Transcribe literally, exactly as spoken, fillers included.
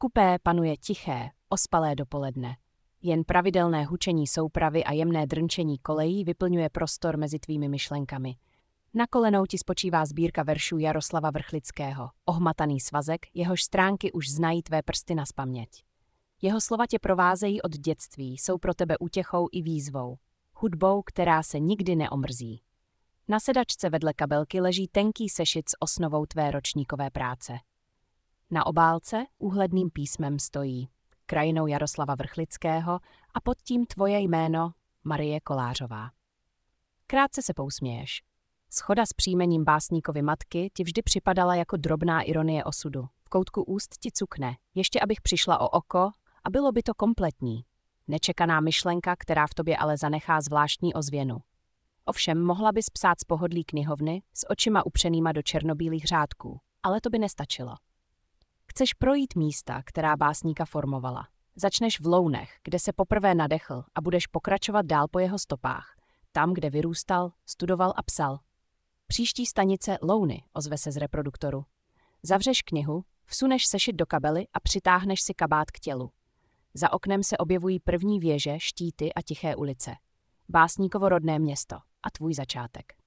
kupé panuje tiché, ospalé dopoledne. Jen pravidelné hučení soupravy a jemné drnčení kolejí vyplňuje prostor mezi tvými myšlenkami. Na kolenou ti spočívá sbírka veršů Jaroslava Vrchlického, ohmataný svazek, jehož stránky už znají tvé prsty nazpaměť. Jeho slova tě provázejí od dětství, jsou pro tebe útěchou i výzvou. Hudbou, která se nikdy neomrzí. Na sedačce vedle kabelky leží tenký sešit s osnovou tvé ročníkové práce. Na obálce úhledným písmem stojí krajinou Jaroslava Vrchlického a pod tím tvoje jméno Marie Kolářová. Krátce se pousměješ. Schoda s příjmením básníkovy matky ti vždy připadala jako drobná ironie osudu. V koutku úst ti cukne, ještě abych přišla o oko a bylo by to kompletní. Nečekaná myšlenka, která v tobě ale zanechá zvláštní ozvěnu. Ovšem mohla bys psát z pohodlí knihovny s očima upřenýma do černobílých řádků, ale to by nestačilo. Chceš projít místa, která básníka formovala. Začneš v Lounech, kde se poprvé nadechl a budeš pokračovat dál po jeho stopách. Tam, kde vyrůstal, studoval a psal. Příští stanice Louny, ozve se z reproduktoru. Zavřeš knihu, vsuneš sešit do kabely a přitáhneš si kabát k tělu. Za oknem se objevují první věže, štíty a tiché ulice. Básníkovo rodné město a tvůj začátek.